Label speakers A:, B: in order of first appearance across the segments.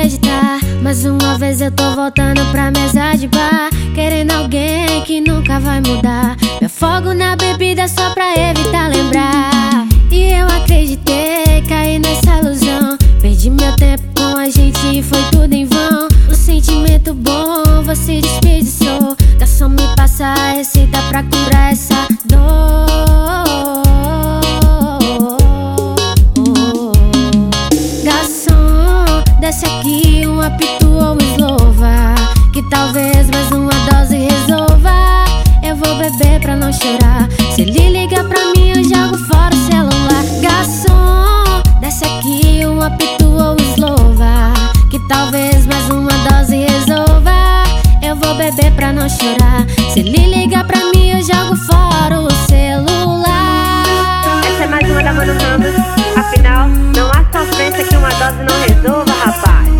A: acreditar. Mais uma vez eu tô voltando pra mesa de bar, querendo alguém que nunca vai mudar. Me afogo na bebida só pra evitar lembrar. E eu acreditei, caí nessa ilusão. Perdi meu tempo com a gente e foi tudo em vão. O sentimento bom você desperdiçou. Garçom, me passa a receita pra curar essa dor. Garçom, desce aqui um apito ou eslova, que talvez mais uma dose resolva. Eu vou beber pra não chorar. Se ele liga pra mim eu jogo fora o celular. Garçom, desce aqui um apito ou eslova, que talvez mais uma dose resolva. Eu vou beber pra não chorar. Se ele liga pra mim eu jogo fora o celular.
B: Essa é mais uma da Mano Ramos. Afinal, não há sofrência que uma dose não resolva, rapaz.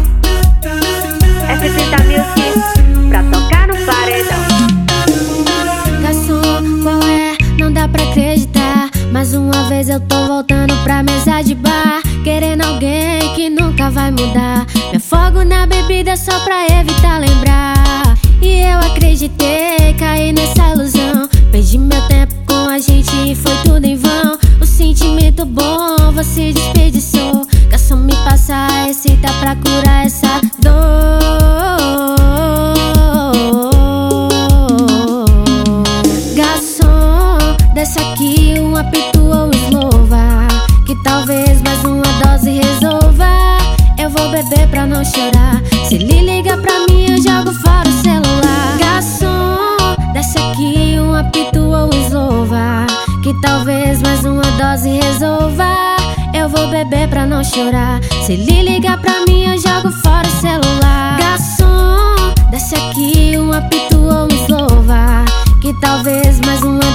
B: F30 Music pra tocar no paredão.
A: Garçom, qual é? Não dá pra acreditar. Mais uma vez eu tô voltando pra mesa de bar, querendo alguém que nunca vai mudar. Me afogo na bebida só pra evitar lembrar. E eu acreditei, caí nessa ilusão. Perdi meu tempo com a gente e foi tudo em vão. O sentimento bom você desperdiçou. Garçom, me passa a receita pra curar essa dor. Garçom, desce aqui um apito ou eslova, que talvez mais uma dose resolva. Eu vou beber pra não chorar. Se ele liga pra mim eu jogo fora o celular. Garçom, desce aqui um apito ou eslova, que talvez mais uma dose resolva. Eu vou beber pra não chorar. Se ele liga pra mim eu jogo fora o celular. Garçom, desce aqui um apito ou eslova, que talvez mais uma